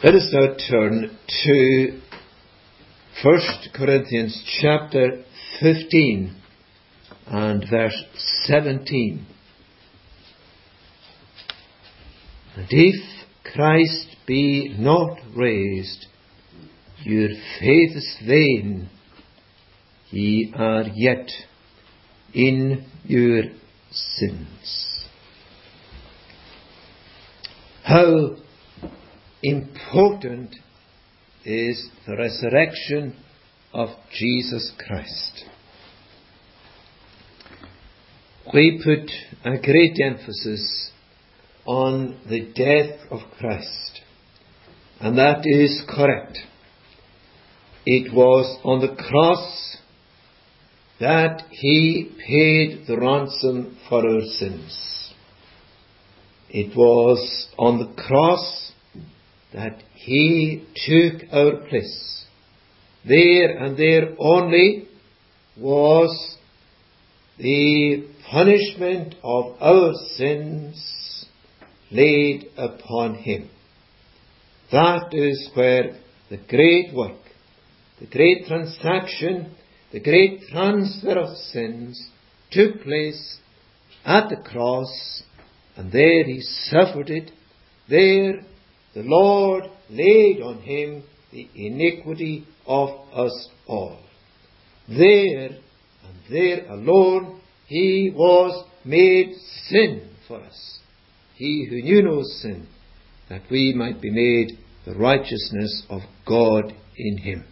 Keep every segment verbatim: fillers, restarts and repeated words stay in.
Let us now turn to First Corinthians chapter fifteen and verse seventeen. And if Christ be not raised, your faith is vain, ye are yet in your sins. How important is the resurrection of Jesus Christ. We put a great emphasis on the death of Christ, and that is correct. It was on the cross that He paid the ransom for our sins. It was on the cross that He took our place. There and there only was the punishment of our sins laid upon Him. That is where the great work, the great transaction, the great transfer of sins took place at the cross, and there He suffered it. There the Lord laid on Him the iniquity of us all. There, and there alone, He was made sin for us. He who knew no sin, that we might be made the righteousness of God in Him.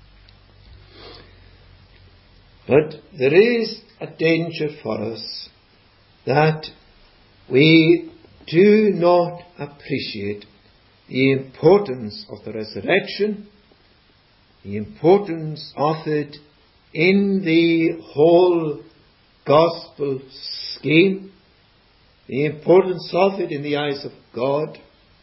But there is a danger for us that we do not appreciate the importance of the resurrection, the importance of it in the whole gospel scheme, the importance of it in the eyes of God,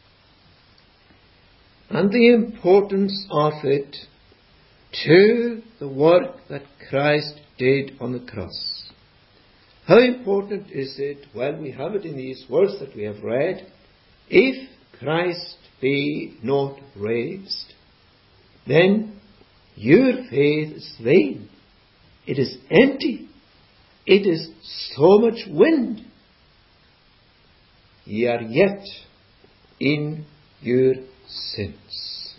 and the importance of it to the work that Christ did on the cross. How important is it? Well, we have it in these words that we have read. If Christ be not raised, then your faith is vain. It is empty. It is so much wind. Ye are yet in your sins.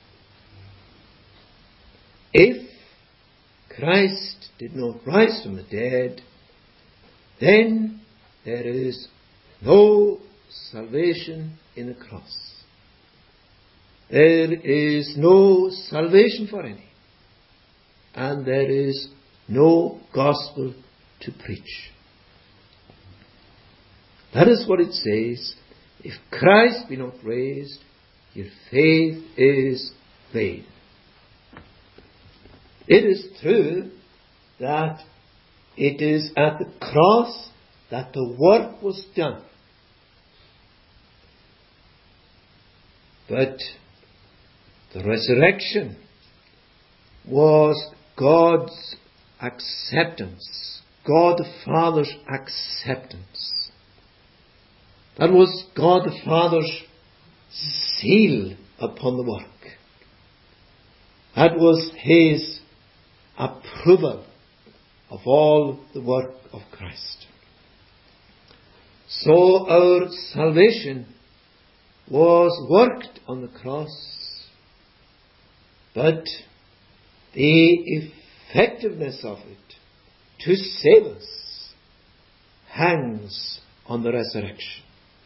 If Christ did not rise from the dead, then there is no salvation in the cross. There is no salvation for any, and there is no gospel to preach. That is what it says. If Christ be not raised, your faith is vain. It is true that it is at the cross that the work was done. But the resurrection was God's acceptance, God the Father's acceptance. That was God the Father's seal upon the work. That was His approval of all the work of Christ. So our salvation was worked on the cross, but the effectiveness of it to save us hangs on the resurrection.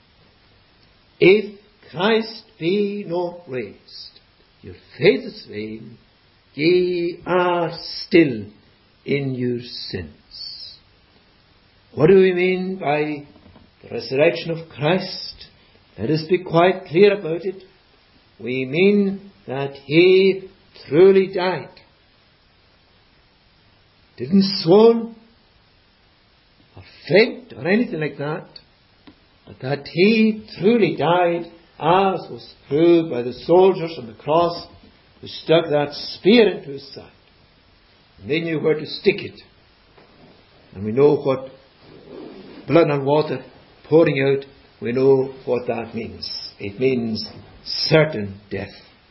If Christ be not raised, your faith is vain, ye are still in your sins. What do we mean by the resurrection of Christ? Let us be quite clear about it. We mean that He truly died. Didn't swoon or faint or anything like that, but that He truly died, as was proved by the soldiers on the cross who stuck that spear into His side. And they knew where to stick it. And we know what blood and water pouring out, we know what that means. It means certain death.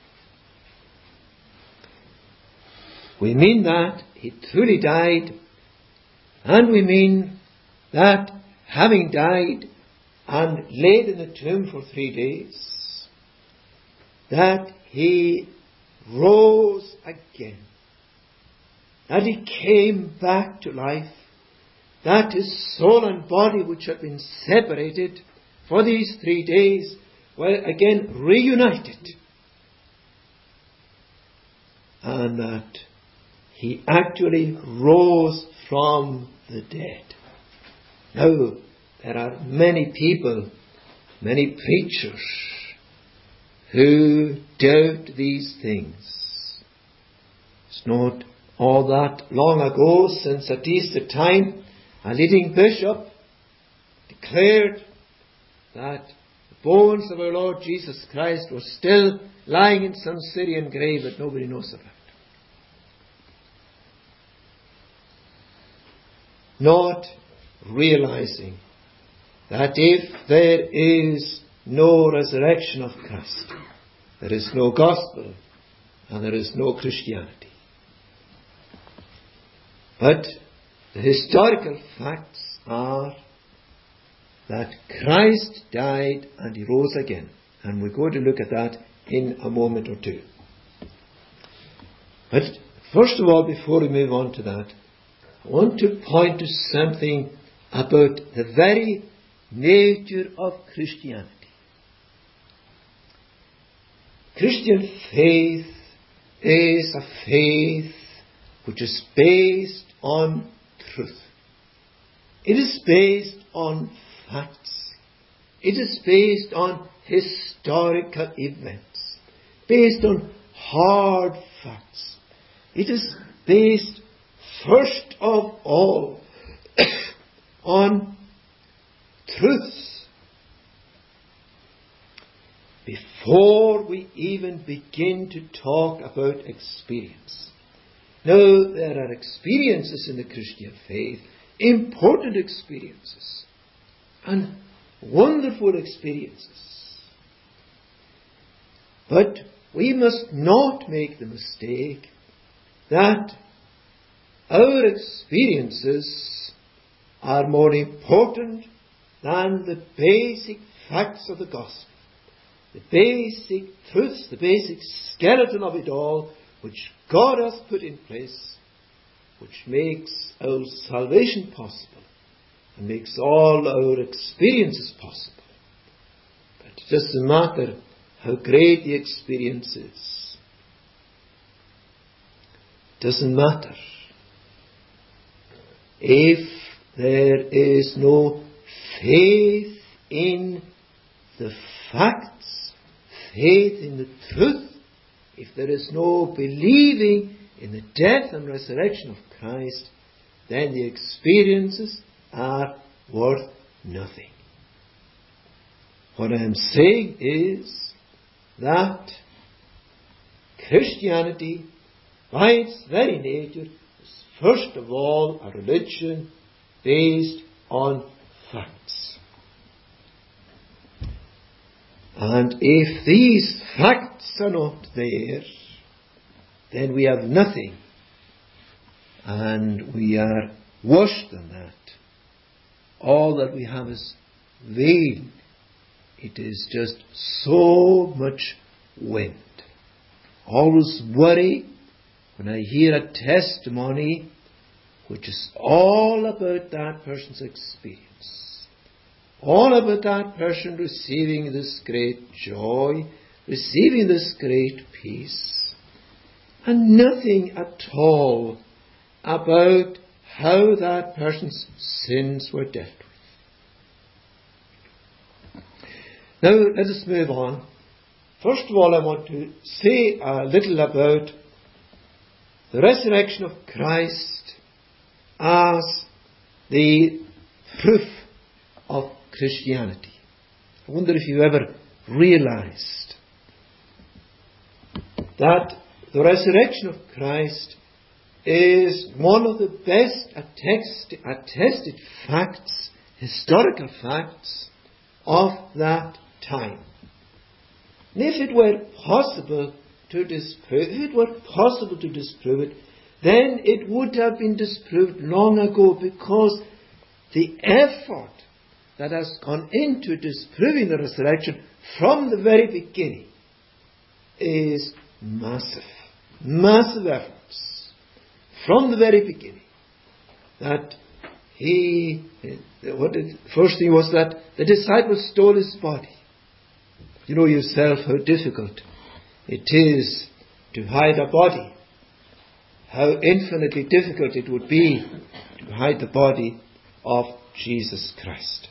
We mean that he truly died, and we mean that having died and laid in the tomb for three days, that he rose again, that he came back to life, that his soul and body, which had been separated for these three days, were again reunited, and that he actually rose from the dead. Now, there are many people, many preachers, who doubt these things. It's not all that long ago since at Easter time a leading bishop declared that the bones of our Lord Jesus Christ were still lying in some Syrian grave that nobody knows about. Not realizing that if there is no resurrection of Christ, there is no gospel and there is no Christianity. But the historical facts are that Christ died and he rose again. And we're going to look at that in a moment or two. But first of all, before we move on to that, I want to point to something about the very nature of Christianity. Christian faith is a faith which is based on truth. It is based on facts. It is based on historical events, based on hard facts. It is based first of all on truths. Before we even begin to talk about experience. Now, there are experiences in the Christian faith, important experiences, and wonderful experiences. But we must not make the mistake that our experiences are more important than the basic facts of the gospel, the basic truths, the basic skeleton of it all, which God has put in place, which makes our salvation possible and makes all our experiences possible. But it doesn't matter how great the experience is. It doesn't matter if there is no faith in the facts, faith in the truth, if there is no believing in the death and resurrection of Christ, then the experiences are worth nothing. What I am saying is that Christianity, by its very nature, is first of all a religion based on facts. And if these facts are not there, then we have nothing. And we are worse than that. All that we have is vain. It is just so much wind. Always worry when I hear a testimony which is all about that person's experience. All about that person receiving this great joy, receiving this great peace. And nothing at all about how that person's sins were dealt with. Now, let us move on. First of all, I want to say a little about the resurrection of Christ as the proof of Christianity. I wonder if you ever realized that the resurrection of Christ is one of the best attest, attested facts, historical facts of that time. And if it were possible to disprove, if it were possible to disprove it, then it would have been disproved long ago, because the effort that has gone into disproving the resurrection from the very beginning is massive. Massive efforts from the very beginning. That he, what did, first thing was that the disciples stole his body. You know yourself how difficult it is to hide a body. How infinitely difficult it would be to hide the body of Jesus Christ.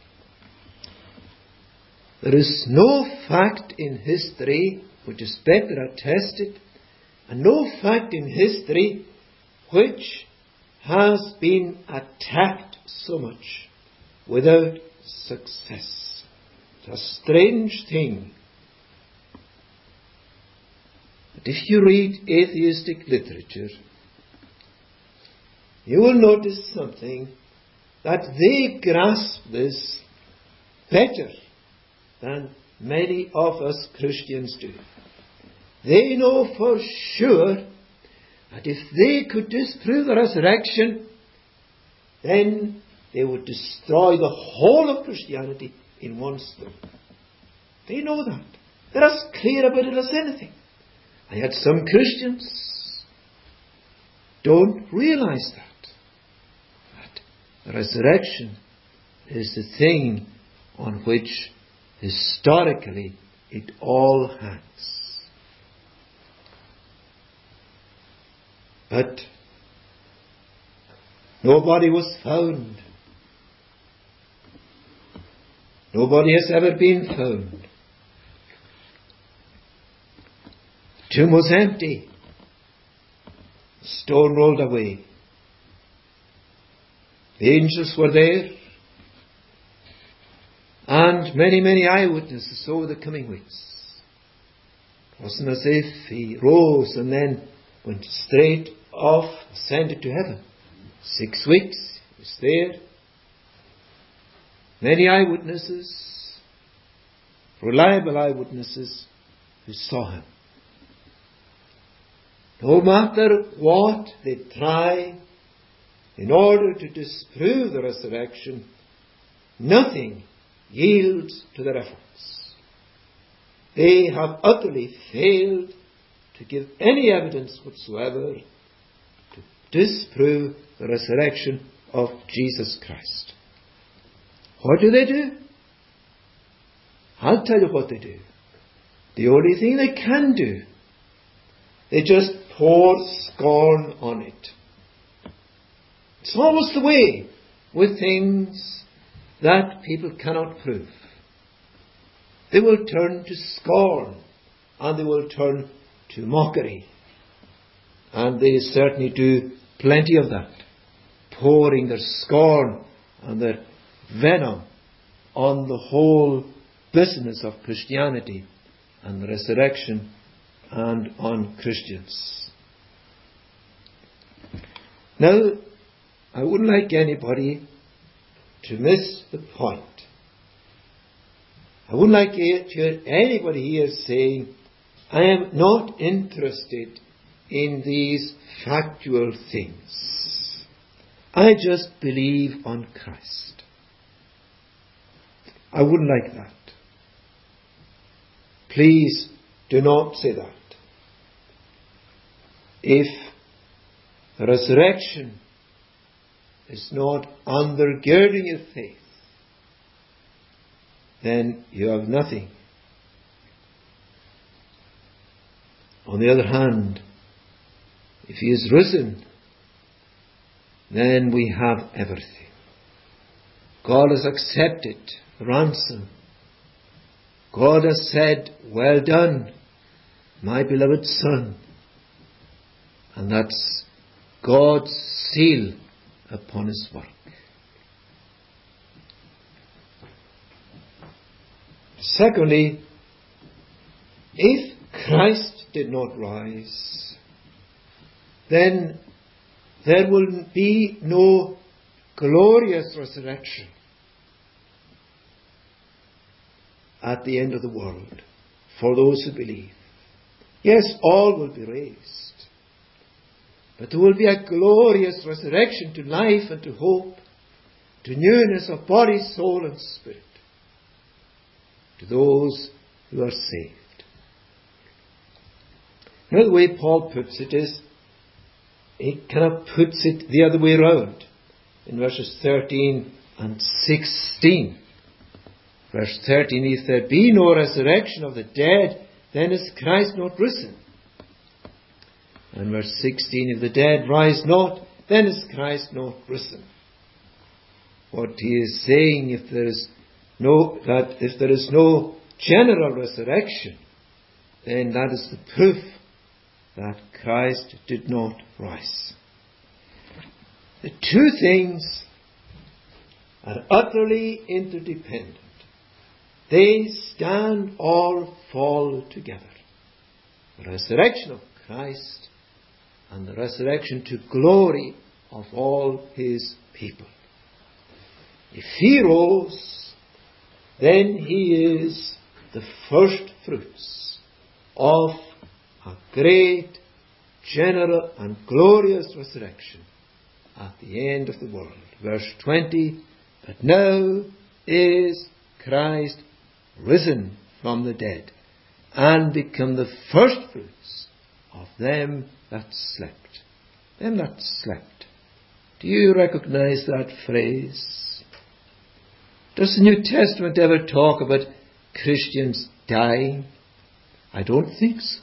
There is no fact in history which is better attested, and no fact in history which has been attacked so much without success. It's a strange thing. But if you read atheistic literature, you will notice something, that they grasp this better than many of us Christians do. They know for sure that if they could disprove the resurrection, then they would destroy the whole of Christianity in one stroke. They know that. They're as clear about it as anything. And yet some Christians don't realize that. That the resurrection is the thing on which historically it all hangs. But nobody was found. Nobody has ever been found. The tomb was empty. The stone rolled away. The angels were there. And many, many eyewitnesses saw the coming weeks. It wasn't as if he rose and then went straight off, ascended to heaven. Six weeks, he was there. Many eyewitnesses, reliable eyewitnesses, who saw him. No matter what they try in order to disprove the resurrection, nothing yields to their efforts. They have utterly failed to give any evidence whatsoever to disprove the resurrection of Jesus Christ. What do they do? I'll tell you what they do. The only thing they can do, they just pour scorn on it. It's always the way with things that people cannot prove. They will turn to scorn, and they will turn to mockery. And they certainly do plenty of that, pouring their scorn and their venom on the whole business of Christianity and the resurrection and on Christians. Now, I wouldn't like anybody to miss the point. I wouldn't like to hear anybody here saying, I am not interested in these factual things. I just believe on Christ. I wouldn't like that. Please do not say that. If the resurrection is not undergirding your faith, then you have nothing. On the other hand, if he is risen, then we have everything. God has accepted ransom. God has said, well done, my beloved Son. And that's God's seal upon his work. Secondly, if Christ did not rise, then there will be no glorious resurrection at the end of the world. for those who believe. Yes, all will be raised. But there will be a glorious resurrection to life and to hope, to newness of body, soul and spirit, to those who are saved. Now the way Paul puts it is, he kind of puts it the other way around in verses thirteen and sixteen. Verse thirteen, if there be no resurrection of the dead, then is Christ not risen? And verse sixteen, if the dead rise not, then is Christ not risen? What he is saying, if there is no, that if there is no general resurrection, then that is the proof that Christ did not rise. The two things are utterly interdependent. They stand or fall together. The resurrection of Christ and the resurrection to glory of all his people. If he rose, then he is the first fruits of a great, general and glorious resurrection at the end of the world. Verse twenty, but now is Christ risen from the dead, and become the first fruits of them that slept. Them that slept. Do you recognize that phrase? Does the New Testament ever talk about Christians dying? I don't think so.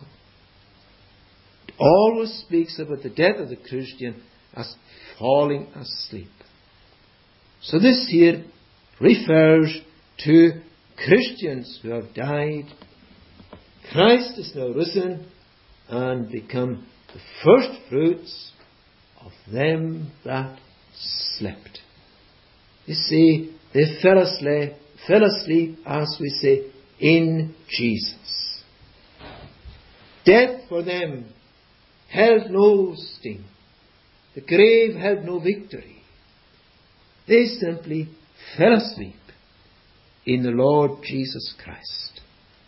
It always speaks about the death of the Christian as falling asleep. So this here refers to Christians who have died. Christ is now risen and become the first fruits of them that slept. You see, they fell asleep, fell asleep, as we say, in Jesus. Death for them held no sting. The grave held no victory. They simply fell asleep in the Lord Jesus Christ.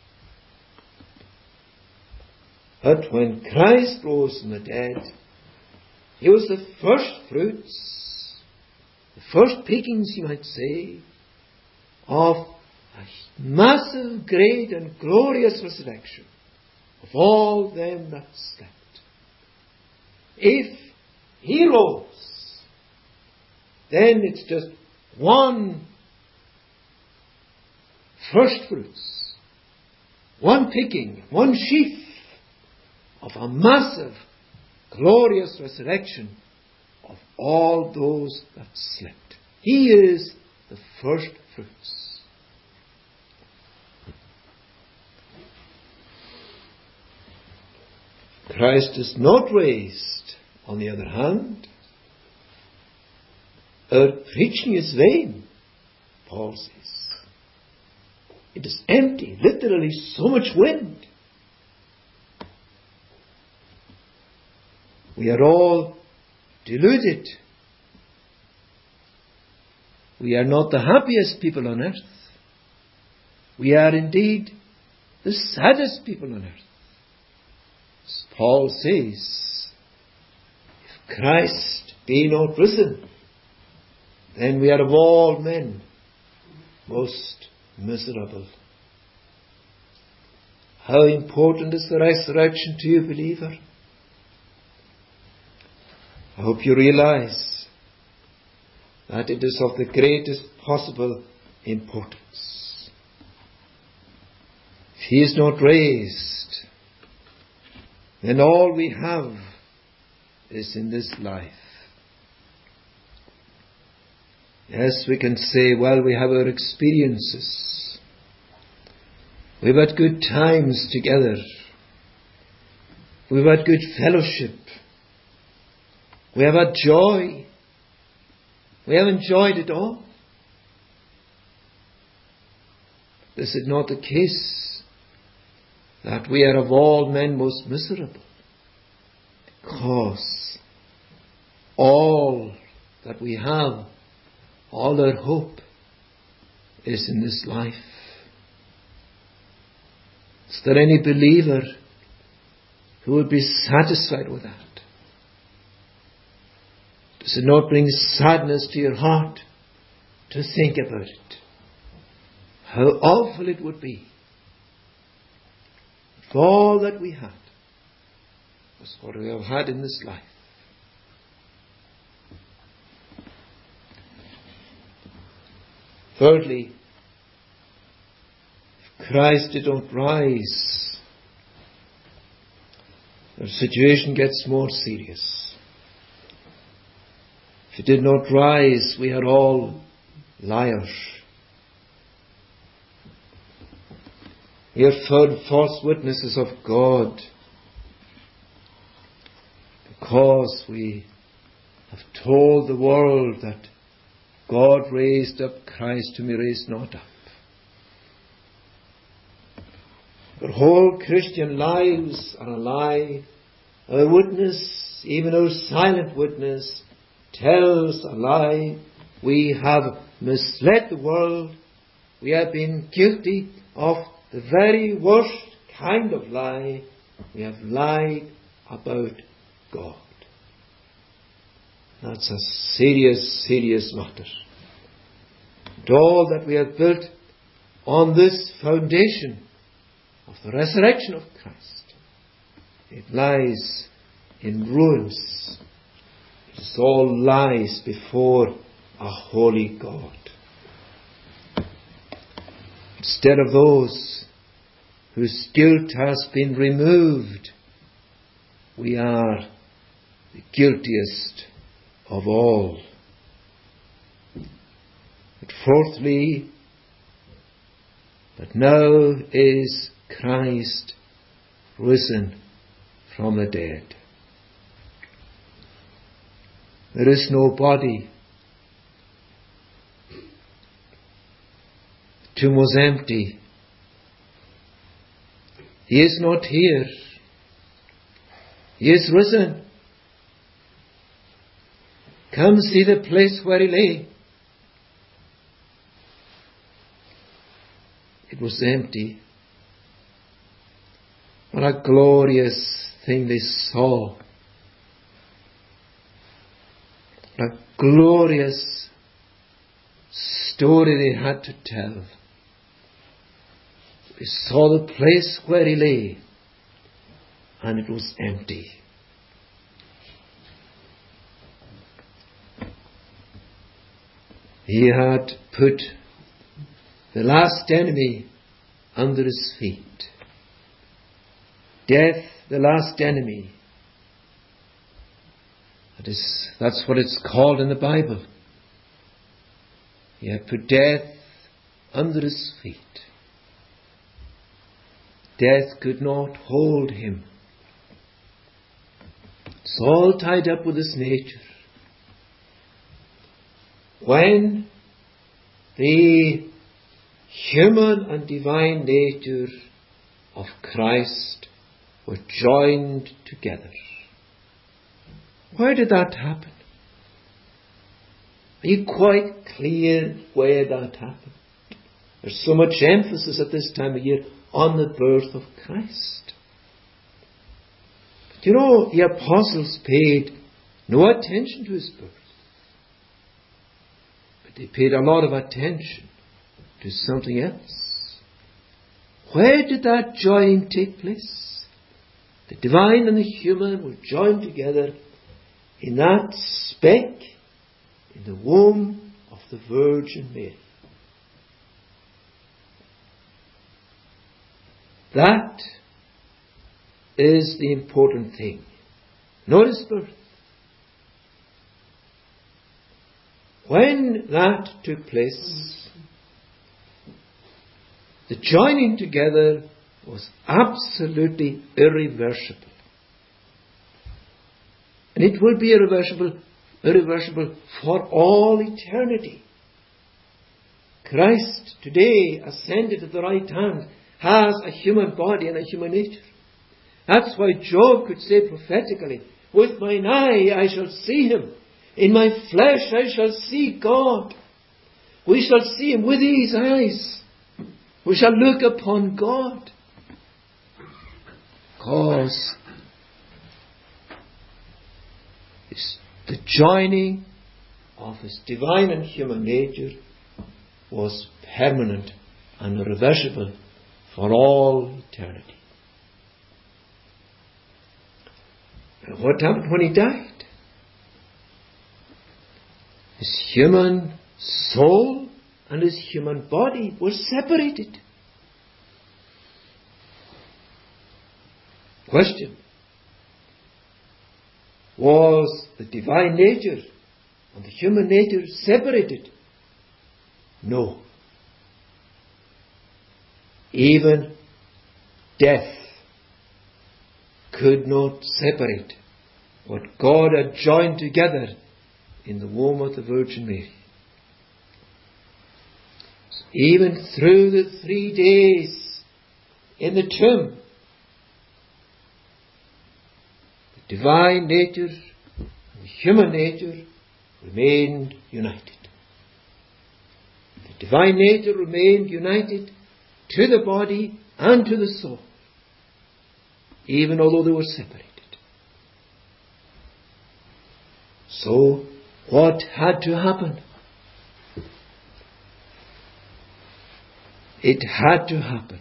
But when Christ rose from the dead, he was the first fruits, the first pickings, you might say, of a massive, great and glorious resurrection of all them that slept. If he rose, then it's just one first fruits, one picking, one sheaf of a massive, glorious resurrection of all those that slept. He is the first fruits. Christ is not raised, on the other hand. Our preaching is vain, Paul says. It is empty, literally so much wind. We are all deluded. We are not the happiest people on earth. We are indeed the saddest people on earth. As Paul says, if Christ be not risen, then we are of all men most miserable. How important is the resurrection to you, believer? I hope you realize that it is of the greatest possible importance. If he is not raised, then all we have is in this life. Yes, we can say, well, we have our experiences. We've had good times together. We've had good fellowship. We have had joy. We have enjoyed it all. Is it not the case that we are of all men most miserable? Because all that we have, all our hope, is in this life. Is there any believer who would be satisfied with that? Does it not bring sadness to your heart to think about it? How awful it would be if all that we had was what we have had in this life. Thirdly, if Christ did not rise, the situation gets more serious. If He did not rise, we are all liars. We are found false witnesses of God because we have told the world that God raised up Christ whom He raised not up. Our whole Christian lives are a lie. Our witness, even our silent witness, tells a lie. We have misled the world. We have been guilty of the very worst kind of lie. We have lied about God. That's a serious, serious matter. And all that we have built on this foundation of the resurrection of Christ, it lies in ruins. It is all lies before a holy God. Instead of those whose guilt has been removed, we are the guiltiest of all. But fourthly, but now is Christ risen from the dead. There is no body. The tomb was empty. He is not here. He is risen. Come see the place where He lay. It was empty. What a glorious thing they saw. What a glorious story they had to tell. They saw the place where He lay, and it was empty. He had put the last enemy under His feet. Death, the last enemy. That is, that's what it's called in the Bible. He had put death under His feet. Death could not hold Him. It's all tied up with His nature. When the human and divine nature of Christ were joined together. Where did that happen? Are you quite clear where that happened? There's so much emphasis at this time of year on the birth of Christ. But you know, the apostles paid no attention to His birth. But they paid a lot of attention to something else. Where did that joining take place? The divine and the human were joined together in that speck in the womb of the Virgin Mary. That is the important thing. Not His birth. When that took place, the joining together was absolutely irreversible. And it will be irreversible, irreversible for all eternity. Christ today ascended at the right hand has a human body and a human nature. That's why Job could say prophetically, with mine eye I shall see Him. In my flesh I shall see God. We shall see Him with these eyes. We shall look upon God. Because it's the joining of his divine and human nature was permanent and irreversible for all eternity. And what happened when he died? His human soul and his human body were separated. Question: was the divine nature and the human nature separated? No. Even death could not separate what God had joined together in the womb of the Virgin Mary. Even through the three days in the tomb, the divine nature and the human nature remained united. The divine nature remained united to the body and to the soul, even although they were separated. So, what had to happen? It had to happen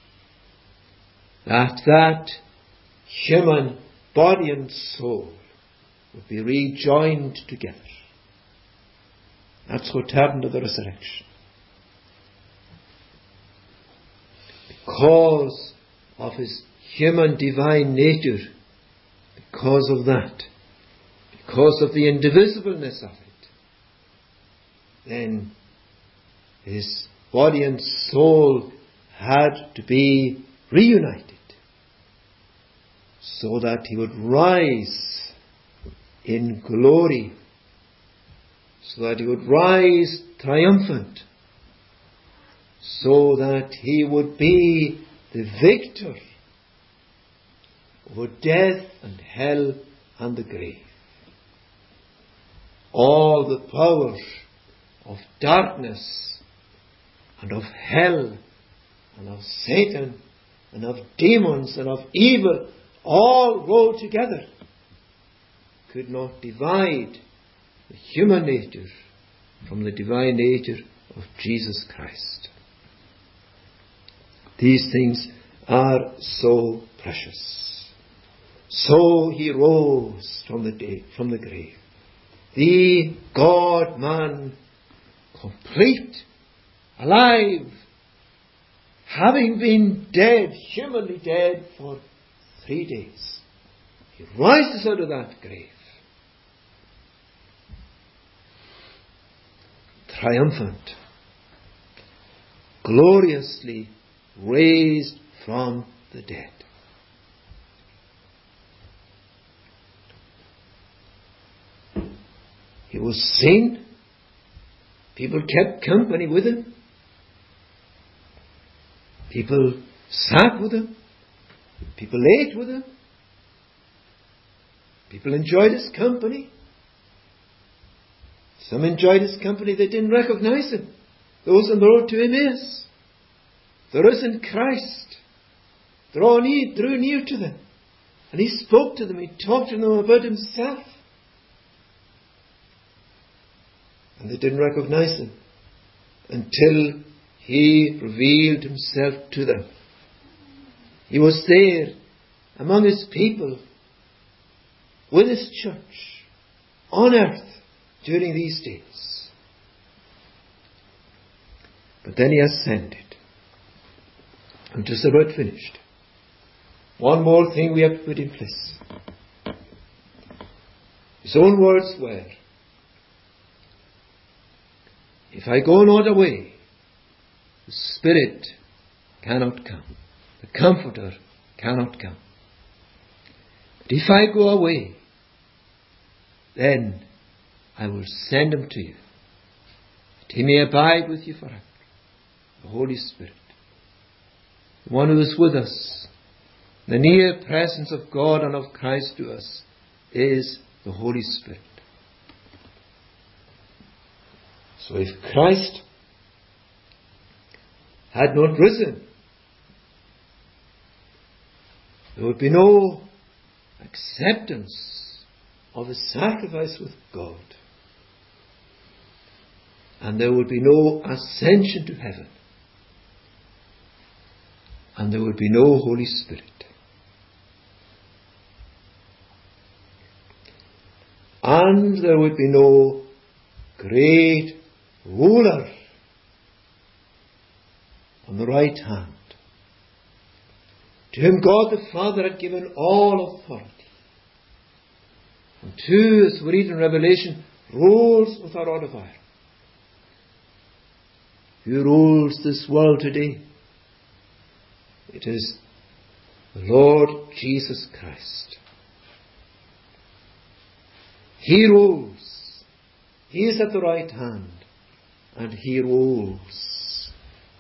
that that human body and soul would be rejoined together. That's what happened at the resurrection. Because of his human divine nature, because of that, because of the indivisibleness of it, then his body and soul had to be reunited so that he would rise in glory, so that he would rise triumphant, so that he would be the victor over death and hell and the grave. All the powers of darkness and of hell and of Satan and of demons and of evil all rolled together could not divide the human nature from the divine nature of Jesus Christ. These things are so precious. So he rose from the day, from the grave. The God-man, complete, alive, having been dead, humanly dead for three days. He rises out of that grave, triumphant, gloriously raised from the dead. He was seen. People kept company with him. People sat with him. People ate with him. People enjoyed his company. Some enjoyed his company, they didn't recognize him. Those on the road to Emmaus. The risen Christ drew near, drew near to them. And he spoke to them. He talked to them about himself. And they didn't recognize him until he revealed himself to them. He was there among his people, with his church, on earth during these days. But then he ascended. I'm just about finished. One more thing we have to put in place. His own words were, if I go not away, the Spirit cannot come. The Comforter cannot come. But if I go away, then I will send him to you, that he may abide with you forever. The Holy Spirit, the one who is with us, the near presence of God and of Christ to us, is the Holy Spirit. So if Christ had not risen, There would be no acceptance of a sacrifice with God. And there would be no ascension to heaven. And there would be no Holy Spirit. And there would be no great ruler on the right hand, to whom God the Father had given all authority, and who, as we read in Revelation, rules with a rod of iron. Who rules this world today? It is the Lord Jesus Christ. He rules. He is at the right hand, and He rules.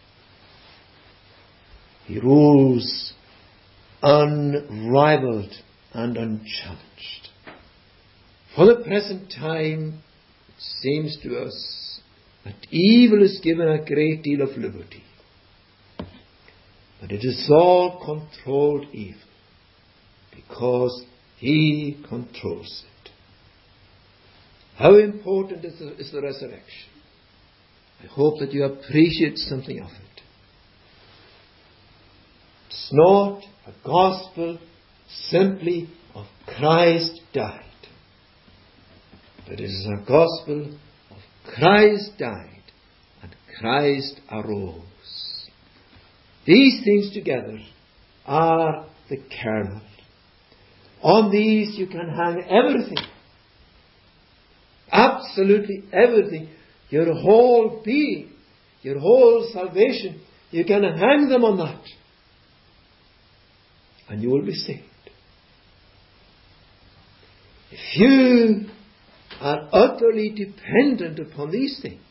He rules unrivaled and unchallenged. For the present time, it seems to us that evil is given a great deal of liberty. But it is all controlled evil, because He controls it. How important is the, is the resurrection? I hope that you appreciate something of it. It's not a gospel simply of Christ died, but it is a gospel of Christ died and Christ arose. These things together are the kernel. On these you can hang everything. Absolutely everything. Your whole being, your whole salvation, you can hang them on that. And you will be saved. If you are utterly dependent upon these things,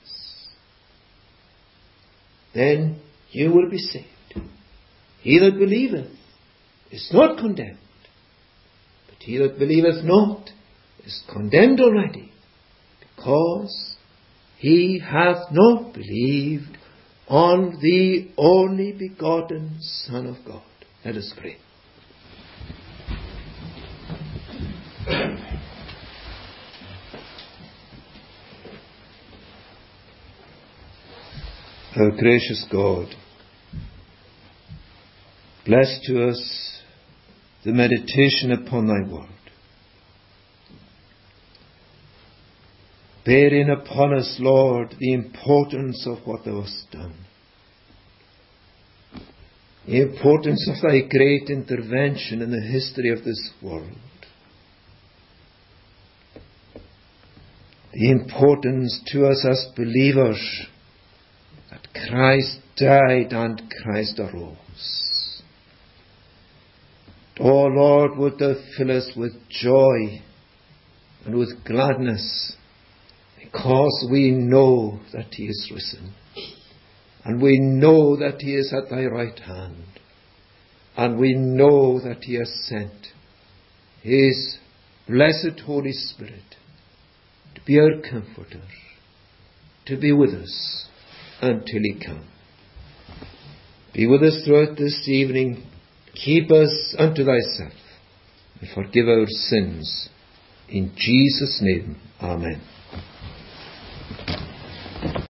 then you will be saved. He that believeth is not condemned, but he that believeth not is condemned already, because he hath not believed on the only begotten Son of God. Let us pray. Our gracious God, bless to us the meditation upon Thy word. Bear in upon us, Lord, the importance of what Thou hast done. The importance of Thy great intervention in the history of this world. The importance to us as believers that Christ died and Christ arose. Oh Lord, would Thou fill us with joy and with gladness, because we know that He is risen, and we know that He is at Thy right hand, and we know that He has sent His blessed Holy Spirit to be our comforter, to be with us until He come. Be with us throughout this evening. Keep us unto Thyself, and forgive our sins. In Jesus' name, Amen.